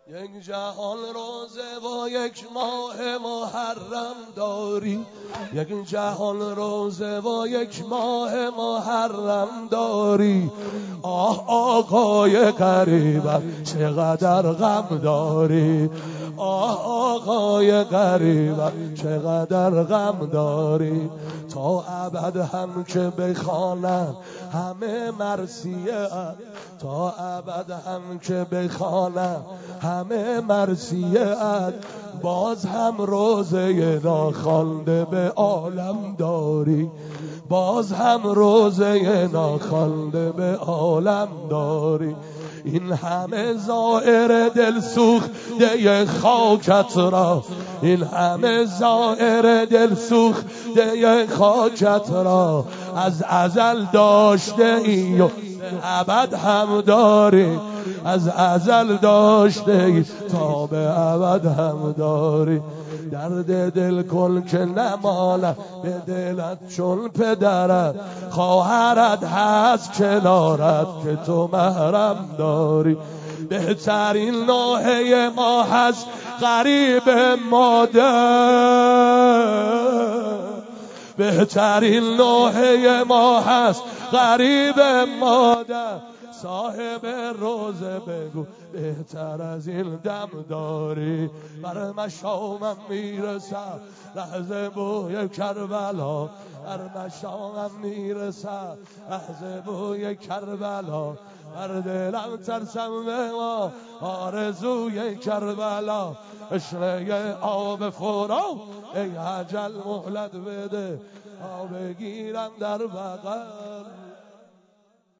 یک جهان روزه و یک ماه محرم داری، یک جهان روزه و یک ماه محرم داری. آه آقای غریبم چقدر غم داری، آه آقای غریبم چقدر غم داری. تا ابد هم که بخوانم همه مرثیه، تا ابد هم که بخوانم همه مرثیه، باز هم روزه ناخوانده به عالم داری، باز هم روزه ناخوانده به عالم داری. این همه زائر دل سوخته خاکت را، این همه زائر دل سوخته خاکت را، از ازل داشته ای و ابد هم داری، از ازل داشته ای تا به ابد هم داری. درد دل کن که نماند به دلت چون پدرت، خواهرت هست کنارت که تو محرم داری. بهترین نوحه ما هست غریب مادر، بهترین نوحه ما هست غریب مادر. صاحب روزه بگو بهتر از این دم داری. بر مشامم میرسد لحظه بوی کربلا، بر مشامم میرسد لحظه بوی کربلا. بر دلم ترسم به ما آرزوی کربلا. اشره آب فرات ای اجل مهلت بده، تا بگیرم در بغل.